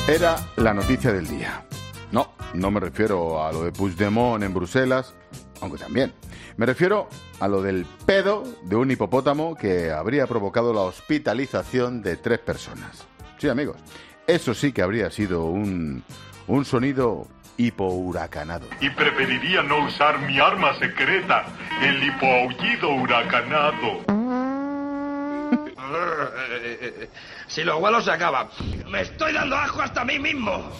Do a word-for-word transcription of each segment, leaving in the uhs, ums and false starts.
Era la noticia del día. No, no me refiero a lo de Puigdemont en Bruselas, aunque también. Me refiero a lo del pedo de un hipopótamo que habría provocado la hospitalización de tres personas. Sí, amigos, eso sí que habría sido un, un sonido hipohuracanado. Y preferiría no usar mi arma secreta, el hipoaullido huracanado. Si lo vuelo se acaba. Me estoy dando asco hasta a mí mismo.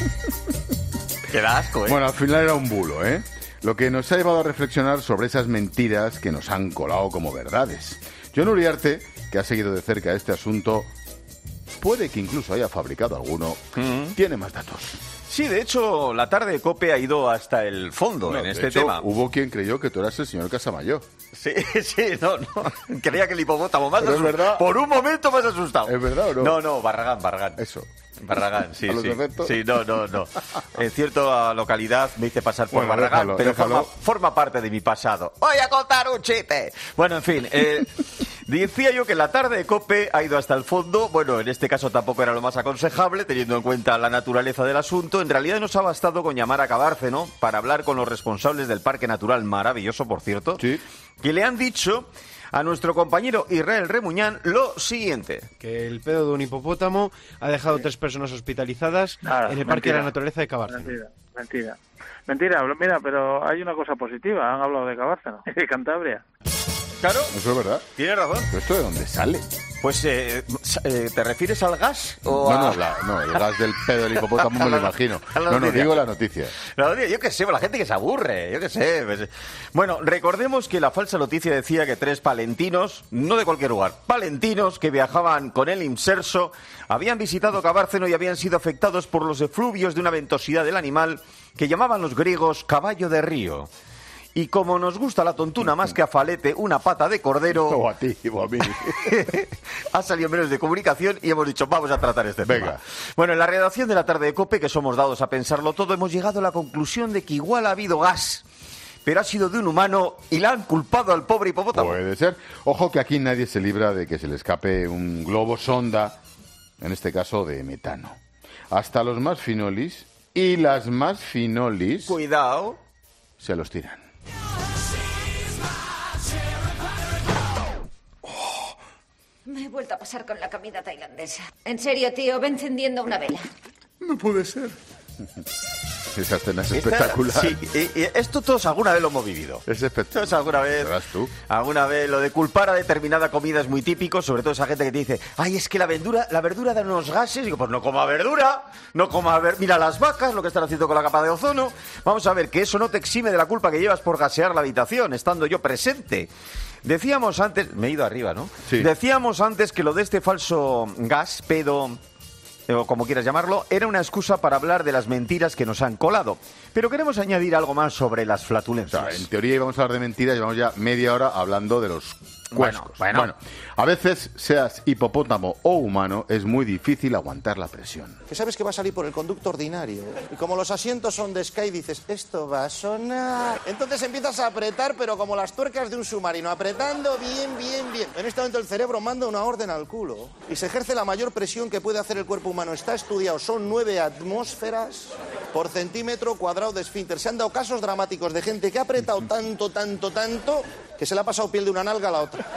Qué da asco, ¿eh? Bueno, al final era un bulo, ¿eh? Lo que nos ha llevado a reflexionar sobre esas mentiras que nos han colado como verdades. John Uriarte, que ha seguido de cerca este asunto, puede que incluso haya fabricado alguno, mm. tiene más datos. Sí, de hecho, la tarde de COPE ha ido hasta el fondo no, en este hecho, tema. Hubo quien creyó que tú eras el señor Casamayor. Sí, sí, no, no. Creía que el hipopótamo más asustado. Es verdad. Por un momento más asustado. ¿Es verdad o no? No, no, Barragán, Barragán. Eso. Barragán, sí, ¿A los sí. efectos? Sí, no, no, no. En cierta localidad me hice pasar por bueno, Barragán, déjalo, pero déjalo. Forma, forma parte de mi pasado. ¡Voy a contar un chiste! Bueno, en fin, eh, decía yo que la tarde de COPE ha ido hasta el fondo. Bueno, en este caso tampoco era lo más aconsejable, teniendo en cuenta la naturaleza del asunto. En realidad nos ha bastado con llamar a Cabárceno para hablar con los responsables del Parque Natural, maravilloso, por cierto, sí. que le han dicho a nuestro compañero Israel Remuñán lo siguiente. Que el pedo de un hipopótamo ha dejado sí. tres personas hospitalizadas Nada, en el Parque mentira, de la Naturaleza de Cabárceno. Mentira, mentira. Mentira, mira, pero hay una cosa positiva. Han hablado de Cabárceno, de Cantabria. Claro. Eso es verdad. Tienes razón. ¿Pero esto de dónde sale? Pues, eh, eh, ¿te refieres al gas? O no, a... no, la, no, el gas del pedo del hipopótamo me lo imagino. No, no, digo la noticia. La noticia, yo qué sé, la gente que se aburre, yo qué sé. Pues... Bueno, recordemos que la falsa noticia decía que tres palentinos, no de cualquier lugar, palentinos que viajaban con el Imserso, habían visitado Cabárceno y habían sido afectados por los efluvios de una ventosidad del animal que llamaban los griegos caballo de río. Y como nos gusta la tontuna más que a Falete, una pata de cordero... O a ti, o a mí. Ha salido en medios de comunicación y hemos dicho, vamos a tratar este Venga. tema. Bueno, en la redacción de la tarde de COPE, que somos dados a pensarlo todo, hemos llegado a la conclusión de que igual ha habido gas, pero ha sido de un humano y la han culpado al pobre hipopótamo. Puede ser. Ojo que aquí nadie se libra de que se le escape un globo sonda, en este caso de metano. Hasta los más finolis y las más finolis... Cuidado. Se los tiran. Me he vuelto a pasar con la comida tailandesa. En serio, tío, ve encendiendo una vela. No puede ser. Esa escena es espectacular. Sí, y, y esto todos alguna vez lo hemos vivido. Es espectacular. Todos alguna vez. ¿Verás tú? Alguna vez lo de culpar a determinada comida es muy típico, sobre todo esa gente que te dice, ay, es que la verdura, la verdura da unos gases. Y digo, pues no coma verdura, no coma ver... Mira las vacas, lo que están haciendo con la capa de ozono. Vamos a ver, que eso no te exime de la culpa que llevas por gasear la habitación, estando yo presente. Decíamos antes, me he ido arriba, ¿no? Sí. Decíamos antes que lo de este falso gas, pedo, o como quieras llamarlo, era una excusa para hablar de las mentiras que nos han colado. Pero queremos añadir algo más sobre las flatulencias. O sea, en teoría íbamos a hablar de mentiras, llevamos ya media hora hablando de los cuescos. Bueno, bueno. bueno, a veces, seas hipopótamo o humano, es muy difícil aguantar la presión. Que sabes que va a salir por el conducto ordinario. Y como los asientos son de Sky, dices, esto va a sonar. Entonces empiezas a apretar, pero como las tuercas de un submarino, apretando bien, bien, bien. En este momento el cerebro manda una orden al culo y se ejerce la mayor presión que puede hacer el cuerpo humano. Está estudiado, son nueve atmósferas por centímetro cuadrado de esfínter. Se han dado casos dramáticos de gente que ha apretado tanto, tanto, tanto, que se le ha pasado piel de una nalga a la otra.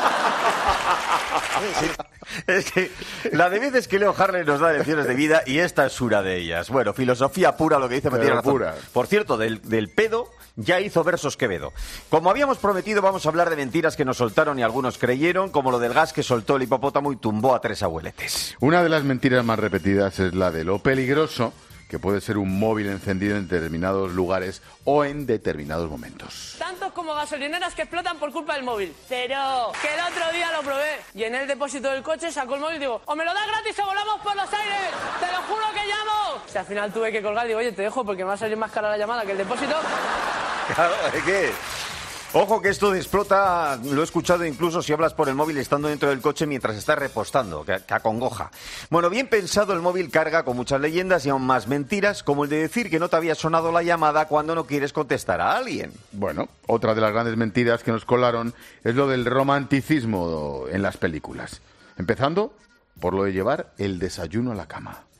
Sí. Es que la de veces que Leo Harley nos da lecciones de vida y esta es una de ellas. Bueno, filosofía pura, lo que dice, me tiene razón. Pura. Por cierto, del, del pedo ya hizo versos Quevedo. Como habíamos prometido, vamos a hablar de mentiras que nos soltaron y algunos creyeron, como lo del gas que soltó el hipopótamo y tumbó a tres abueletes. Una de las mentiras más repetidas es la de lo peligroso que puede ser un móvil encendido en determinados lugares o en determinados momentos. Tantos como gasolineras que explotan por culpa del móvil. Cero. Que el otro día lo probé. Llené el depósito del coche, sacó el móvil y digo, o me lo das gratis o volamos por los aires. Te lo juro que llamo. O sea, al final tuve que colgar y digo, oye, te dejo porque me va a salir más cara la llamada que el depósito. Claro, es que... Ojo que esto de explota, lo he escuchado incluso si hablas por el móvil estando dentro del coche mientras estás repostando, que, que acongoja. Bueno, bien pensado, el móvil carga con muchas leyendas y aún más mentiras, como el de decir que no te había sonado la llamada cuando no quieres contestar a alguien. Bueno, otra de las grandes mentiras que nos colaron es lo del romanticismo en las películas. Empezando por lo de llevar el desayuno a la cama.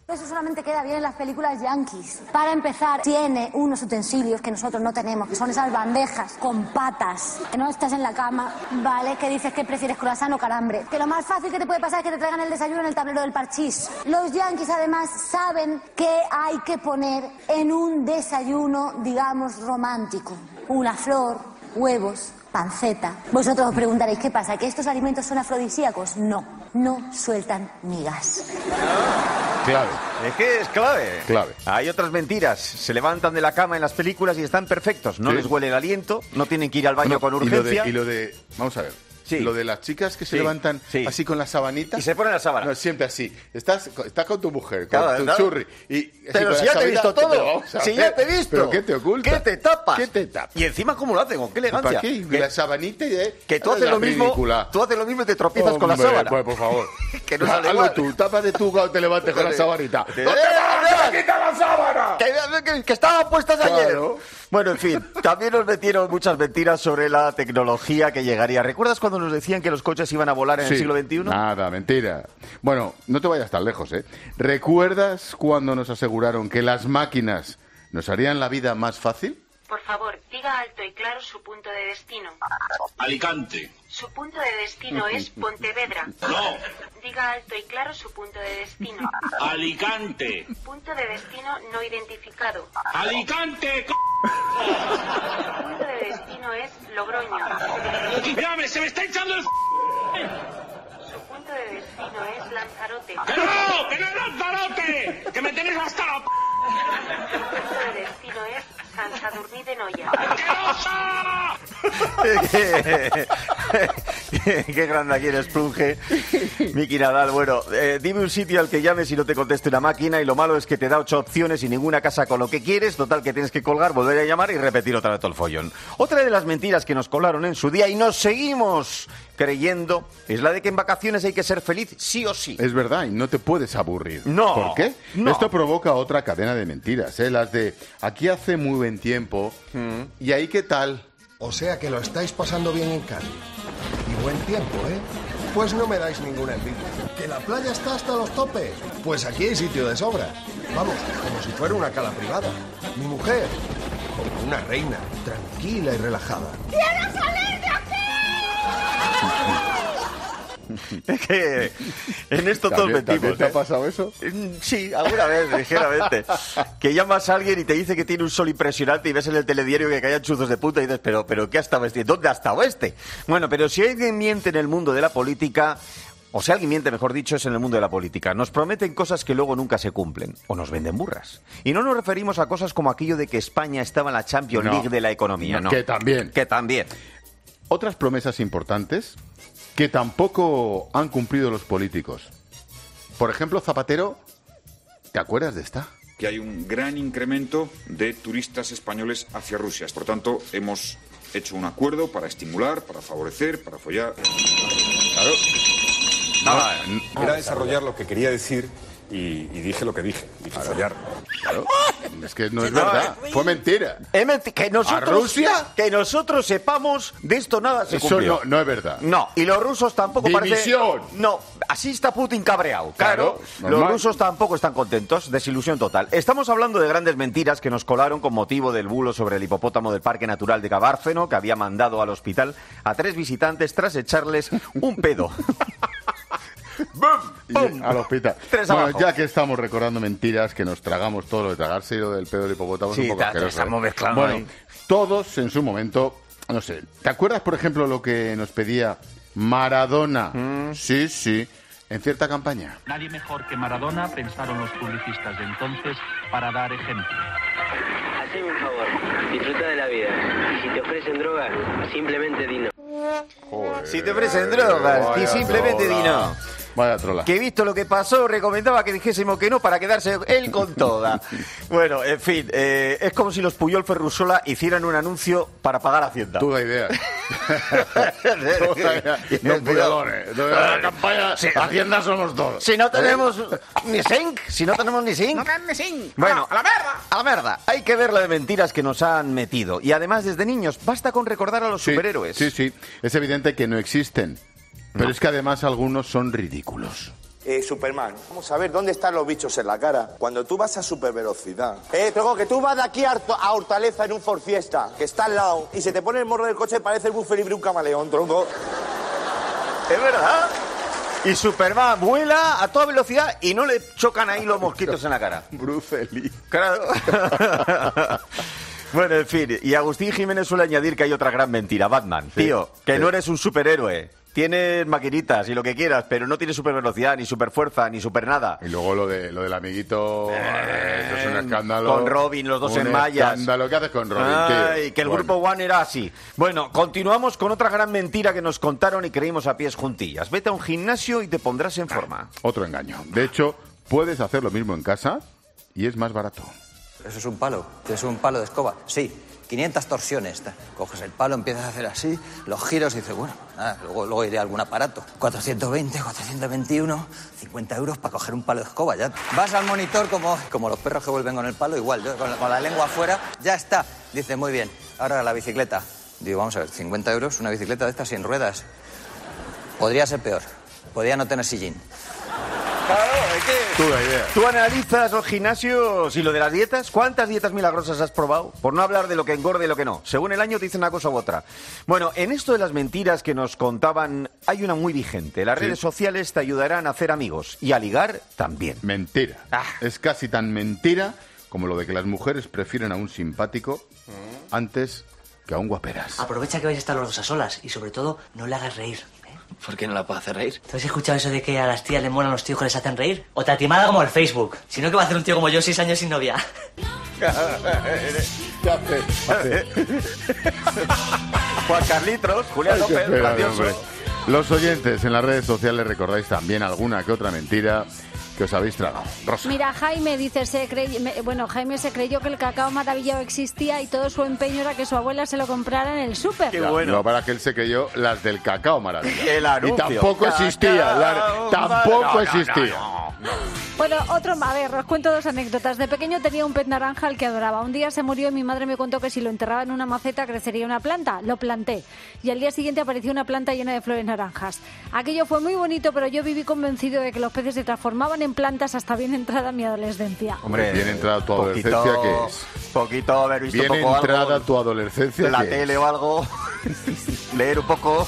Eso solamente queda bien en las películas yankees. Para empezar, tiene unos utensilios que nosotros no tenemos, que son esas bandejas con patas. Que no estás en la cama, ¿vale? Que dices que prefieres croissant o calambre. Que lo más fácil que te puede pasar es que te traigan el desayuno en el tablero del parchís. Los yankees, además, saben qué hay que poner en un desayuno, digamos, romántico. Una flor, huevos, panceta. Vosotros os preguntaréis, ¿qué pasa? ¿Que estos alimentos son afrodisíacos? No, no sueltan migas. Clave. Es que es clave. Clave. Hay otras mentiras. Se levantan de la cama en las películas y están perfectos. No Sí. les huele el aliento, no tienen que ir al baño Bueno, con y lo de- urgencia. Y lo de, vamos a ver. Sí. Lo de las chicas que se Sí, levantan sí. así con la sabanita. Y se ponen la sábana. No, siempre así. Estás, estás con tu mujer, con Claro, tu claro. churri. Y, Pero con si la ya te he sabanita, visto todo. pero vamos a Si ver, ya te he visto. ¿Pero qué te oculta? ¿Qué te tapas? ¿Qué te tapas? Y encima, ¿cómo lo hacen? ¿Con qué elegancia? ¿Para qué? Que, La sabanita y de... que tú haces lo mismo. Ridícula. Tú haces lo mismo y te tropiezas con la Hombre, sábana. Pues por favor. Que no sale Hazlo igual. tú, tápate tú cuando te levantes con la sabanita. ¡No ¡No te vas a quitar la sábana! Que, que, que estaban puestas ayer. Claro. Bueno, en fin, también nos metieron muchas mentiras sobre la tecnología que llegaría. ¿Recuerdas cuando nos decían que los coches iban a volar en Sí. el siglo veintiuno? Nada, mentira. Bueno, no te vayas tan lejos, ¿eh? ¿Recuerdas cuando nos aseguraron que las máquinas nos harían la vida más fácil? Por favor, diga alto y claro su punto de destino. Alicante. Su punto de destino es Pontevedra. No. Diga alto y claro su punto de destino. Alicante. Punto de destino no identificado. Alicante. Su punto de destino es Logroño. ¡Mírame, se me está echando el... Su punto de destino es Lanzarote. ¡Que no! ¡Que no es Lanzarote! ¡Que me tenéis hasta la... Su punto de destino es San Sadurní de Noia. qué, qué grande aquí el Sprunge. Miki Nadal, bueno, eh, dime un sitio al que llames y no te conteste una máquina, y lo malo es que te da ocho opciones y ninguna casa con lo que quieres. Total, que tienes que colgar, volver a llamar y repetir otra vez todo el follón. Otra de las mentiras que nos colaron en su día y nos seguimos creyendo es la de que en vacaciones hay que ser feliz sí o sí. Es verdad, y no te puedes aburrir. No. ¿Por qué? No. Esto provoca otra cadena de mentiras, ¿eh? Las de aquí hace muy buen tiempo Mm. y ahí qué tal. O sea que lo estáis pasando bien en Cádiz. Y buen tiempo, ¿eh? Pues no me dais ninguna envidia. ¿Que la playa está hasta los topes? Pues aquí hay sitio de sobra. Vamos, como si fuera una cala privada. Mi mujer, como una reina, tranquila y relajada. ¡Quiero salir de aquí! Es que en esto todos ¿También, ¿también mentimos. te ha ¿eh? pasado eso? Sí, alguna vez, ligeramente. Que llamas a alguien y te dice que tiene un sol impresionante y ves en el telediario que caían chuzos de puta y dices, pero, pero ¿qué ha estado este? ¿Dónde ha estado este? Bueno, pero si alguien miente en el mundo de la política, o si alguien miente, mejor dicho, es en el mundo de la política, nos prometen cosas que luego nunca se cumplen, o nos venden burras. Y no nos referimos a cosas como aquello de que España estaba en la Champions No. League de la economía, ¿no? Que también. Que también. Otras promesas importantes que tampoco han cumplido los políticos. Por ejemplo, Zapatero, ¿te acuerdas de esta? Que hay un gran incremento de turistas españoles hacia Rusia. Por tanto, hemos hecho un acuerdo para estimular, para favorecer, para follar. Claro. Nada, era desarrollar lo que quería decir y, y dije lo que dije. Dije follar. Claro. Es que no es No, verdad. eh, Fue mentira. Es menti- que nosotros, ¿A Rusia? Que nosotros sepamos, de esto nada se Eso cumplió. no, no es verdad. No, y los rusos tampoco División. parece... No, así está Putin cabreado. Claro, Claro, los normal. rusos tampoco están contentos, desilusión total. Estamos hablando de grandes mentiras que nos colaron con motivo del bulo sobre el hipopótamo del Parque Natural de Cabárceno, que había mandado al hospital a tres visitantes tras echarles un pedo. Y al hospital. Tres Bueno, abajo. ya que estamos recordando mentiras, que nos tragamos todo lo de tragarse y lo del pedo de hipopótamo, Sí, es un poco ta- asqueroso, estamos ¿eh? mezclando Bueno, ahí. todos en su momento, no sé. ¿Te acuerdas, por ejemplo, lo que nos pedía Maradona? Mm. Sí, sí, en cierta campaña. Nadie mejor que Maradona, pensaron los publicistas de entonces, para dar ejemplo. Haceme un favor, disfruta de la vida. Y si te ofrecen droga, simplemente di no. Joder, Si te ofrecen drogas, y vaya simplemente trola. di no. Vaya trola. Que visto lo que pasó, recomendaba que dijésemos que no para quedarse él con toda. Bueno, en fin, eh, es como si los Puyol Ferrusola hicieran un anuncio para pagar Hacienda. Tú da idea. Los puyolones. La campaña Sí. Hacienda somos todos. Si no tenemos ni zinc, si no tenemos ni zinc. ni zinc. Bueno, a la merda. a la merda. Hay que ver la de mentiras que nos han metido. Y además, desde niños, basta con recordar a los Sí, superhéroes. Sí, sí. Es evidente que no existen. Pero es que además algunos son ridículos. Eh, Superman, vamos a ver dónde están los bichos en la cara. Cuando tú vas a supervelocidad. Eh, Tronco, que tú vas de aquí a, a Hortaleza en un Ford Fiesta, que está al lado, y se te pone el morro del coche y parece el buffer libre un camaleón, Tronco. Es verdad. Y Superman vuela a toda velocidad y no le chocan ahí los mosquitos en la cara. Bruce Lee. Claro. Bueno, en fin. Y Agustín Jiménez suele añadir que hay otra gran mentira. Batman, sí, tío, que sí. No eres un superhéroe. Tienes maquinitas y lo que quieras, pero no tienes super velocidad, ni super fuerza, ni super nada. Y luego lo de lo del amiguito, eh, eso es un escándalo. Con Robin, los dos en mallas. Un escándalo. ¿Qué haces con Robin, Ay, tío? que el bueno. grupo One era así. Bueno, continuamos con otra gran mentira que nos contaron y creímos a pies juntillas. Vete a un gimnasio y te pondrás en forma. Otro engaño. De hecho, puedes hacer lo mismo en casa y es más barato. Eso es un palo, es un palo de escoba, sí. quinientas torsiones. Coges el palo, empiezas a hacer así, los giros y dices, bueno, nada, luego, luego iré a algún aparato. cuatrocientos veinte, cuatrocientos veintiuno, cincuenta euros para coger un palo de escoba, ya. Vas al monitor como, como los perros que vuelven con el palo, igual, yo, con, la, con la lengua afuera, ya está. Dice, muy bien, ahora la bicicleta. Digo, vamos a ver, cincuenta euros, una bicicleta de estas sin ruedas. Podría ser peor, podría no tener sillín. Claro, es que tú, idea. tú analizas los gimnasios y lo de las dietas. ¿Cuántas dietas milagrosas has probado? Por no hablar de lo que engorde y lo que no. Según el año te dicen una cosa u otra. Bueno, en esto de las mentiras que nos contaban, hay una muy vigente. Las sí. redes sociales te ayudarán a hacer amigos y a ligar también. Mentira. Ah. Es casi tan mentira como lo de que las mujeres prefieren a un simpático mm. antes que a un guaperas. Aprovecha que vais a estar los dos a solas y sobre todo no le hagas reír. ¿Por qué no la puedo hacer reír? ¿Tú has escuchado eso de que a las tías le molan los tíos que les hacen reír? O te atimada como el Facebook. Si no, ¿qué va a hacer un tío como yo seis años sin novia? Juan Carlitos, Julián López, espera, gracioso. Hombre. Los oyentes en las redes sociales recordáis también alguna que otra mentira que os habéis tragado. Rosa. Mira, Jaime dice, se crey... bueno, Jaime se creyó que el cacao maravillado existía y todo su empeño era que su abuela se lo comprara en el súper. Qué bueno. No, para que él se creyó las del cacao maravillado. El anuncio. Y tampoco cacao, existía. La... Tampoco no, no, existía. No, no, no. Bueno, otro, a ver, os cuento dos anécdotas. De pequeño tenía un pez naranja al que adoraba. Un día se murió y mi madre me contó que si lo enterraba en una maceta crecería una planta. Lo planté. Y al día siguiente apareció una planta llena de flores naranjas. Aquello fue muy bonito, pero yo viví convencido de que los peces se transformaban en plantas hasta bien entrada mi adolescencia. Hombre, bien entrada tu adolescencia, ¿qué es? Poquito haber visto bien un poco entrada algo, tu adolescencia, la ¿qué tele es? o algo, leer un poco.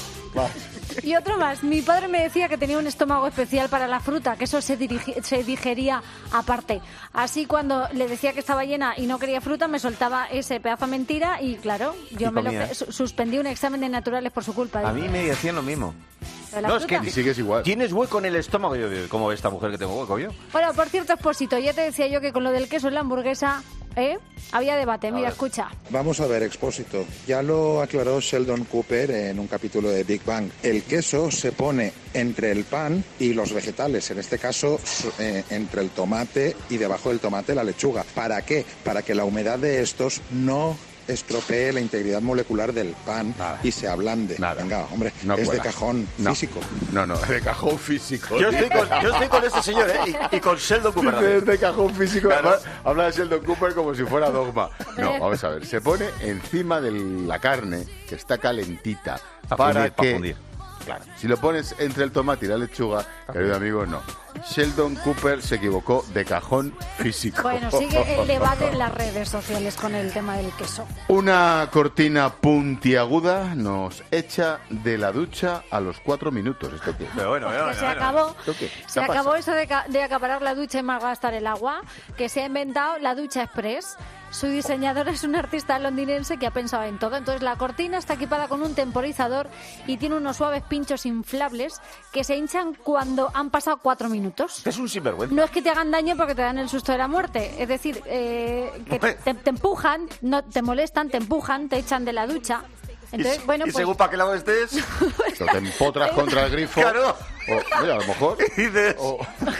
Y otro más, mi padre me decía que tenía un estómago especial para la fruta, que eso se, dirigi- se digería aparte. Así cuando le decía que estaba llena y no quería fruta, me soltaba ese pedazo de mentira y claro, yo y me lo pe- suspendí un examen de naturales por su culpa. A mí me decían lo mismo. No, es que y sigues igual. Tienes hueco en el estómago. Yo, ¿cómo ve esta mujer que tengo hueco yo? Bueno, por cierto, Expósito, ya te decía yo que con lo del queso en la hamburguesa, ¿eh? Había debate. Mira, escucha. Vamos a ver, Expósito. Ya lo aclaró Sheldon Cooper en un capítulo de Big Bang. El queso se pone entre el pan y los vegetales. En este caso, eh, entre el tomate y debajo del tomate la lechuga. ¿Para qué? Para que la humedad de estos no estropee la integridad molecular del pan nada. Y se ablande. Nada. Venga, hombre, no es cuela. De cajón no. físico. No, no, de cajón físico. Yo estoy con, yo estoy con este señor, ¿eh? Y, y con Sheldon Cooper. Es de cajón físico. Claro. Además, habla de Sheldon Cooper como si fuera dogma. No, vamos a ver. Se pone encima de la carne, que está calentita, a para fundir, que... Para fundir. Claro. Si lo pones entre el tomate y la lechuga, querido amigo, no. Sheldon Cooper se equivocó de cajón físico. Bueno, sigue el debate en las redes sociales con el tema del queso. Una cortina puntiaguda nos echa de la ducha a los cuatro minutos. ¿Esto qué? Pero bueno, bueno, que se bueno, acabó, ¿Qué? se acabó eso de, de acaparar la ducha y malgastar el agua, que se ha inventado la ducha express. Su diseñador es un artista londinense que ha pensado en todo. Entonces la cortina está equipada con un temporizador y tiene unos suaves pinchos inflables que se hinchan cuando han pasado cuatro minutos. Es un sinvergüenza. No es que te hagan daño porque te dan el susto de la muerte. Es decir, eh, que te, te empujan, no te molestan, te empujan, te echan de la ducha. Entonces, y, bueno, y pues... según para qué lado estés... te empotras contra el grifo. Claro. O, mira, a lo mejor... Y dices... O...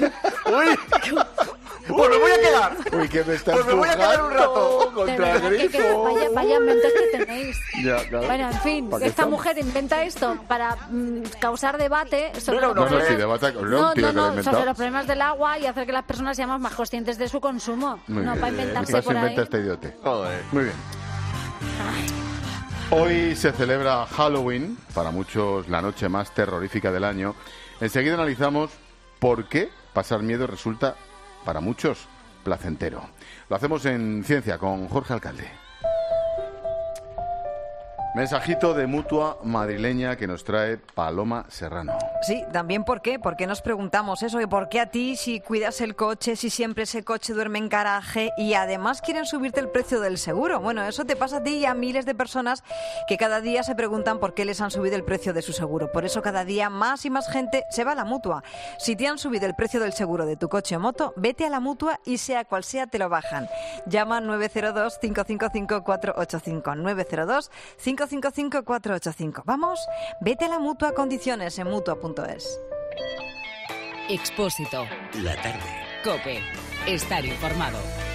¡Uy! Pues me voy a quedar. Uy, que me está Pues me voy a quedar un rato contra el grifo. Que, que vaya, vaya mentes que tenéis. Ya, claro. Bueno, en fin, esta estamos? mujer inventa esto para mm, causar debate sobre, no, no, los, no, problemas, sí, debate, no, no, tío, no, que no, sobre los problemas del agua y hacer que las personas seamos más conscientes de su consumo. Muy no bien, para inventarse bien. por ahí. Inventa este idiote. Joder. Muy bien. Hoy se celebra Halloween, para muchos la noche más terrorífica del año. Enseguida analizamos por qué pasar miedo resulta, para muchos, placentero. Lo hacemos en Ciencia con Jorge Alcalde. Mensajito de Mutua madrileña que nos trae Paloma Serrano. Sí, también ¿por qué? ¿Por qué nos preguntamos eso? ¿Y por qué a ti, si cuidas el coche, si siempre ese coche duerme en garaje y además quieren subirte el precio del seguro? Bueno, eso te pasa a ti y a miles de personas que cada día se preguntan por qué les han subido el precio de su seguro. Por eso cada día más y más gente se va a la Mutua. Si te han subido el precio del seguro de tu coche o moto, vete a la Mutua y sea cual sea te lo bajan. Llama nueve cero dos, cinco cinco cinco, cuatro ocho cinco, nueve cero dos, cinco cinco cinco, cuatro ocho cinco. Vamos, vete a la Mutua, condiciones en mutua punto es. Expósito. La tarde. COPE. Estar informado.